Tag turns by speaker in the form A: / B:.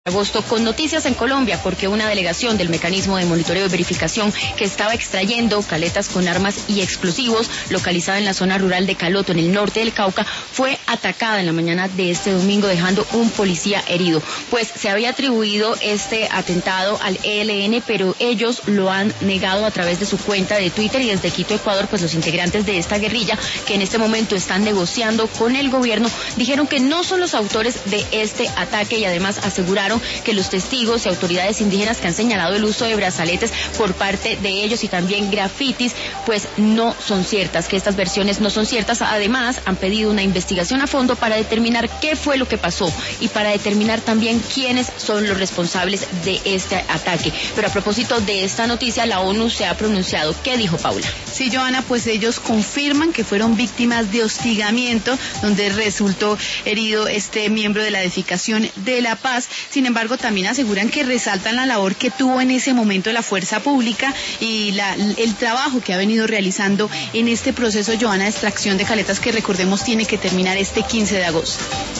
A: Agosto con noticias en Colombia, porque una delegación del mecanismo de monitoreo y verificación que estaba extrayendo caletas con armas y explosivos localizada en la zona rural de Caloto, en el norte del Cauca, fue atacada en la mañana de este domingo, dejando un policía herido. Pues se había atribuido este atentado al ELN, pero ellos lo han negado a través de su cuenta de Twitter. Y desde Quito, Ecuador, pues los integrantes de esta guerrilla, que en este momento están negociando con el gobierno, dijeron que no son los autores de este ataque, y además aseguraron que los testigos y autoridades indígenas que han señalado el uso de brazaletes por parte de ellos y también grafitis, pues no son ciertas, que estas versiones no son ciertas. Además, han pedido una investigación a fondo para determinar qué fue lo que pasó y para determinar también quiénes son los responsables de este ataque. Pero a propósito de esta noticia, la ONU se ha pronunciado. ¿Qué dijo Paula?
B: Sí, Joana, pues ellos confirman que fueron víctimas de hostigamiento, donde resultó herido este miembro de la edificación de La Paz. Sin embargo, también aseguran que resaltan la labor que tuvo en ese momento la fuerza pública y el trabajo que ha venido realizando en este proceso, Joana, de extracción de caletas, que recordemos tiene que terminar este 15 de agosto.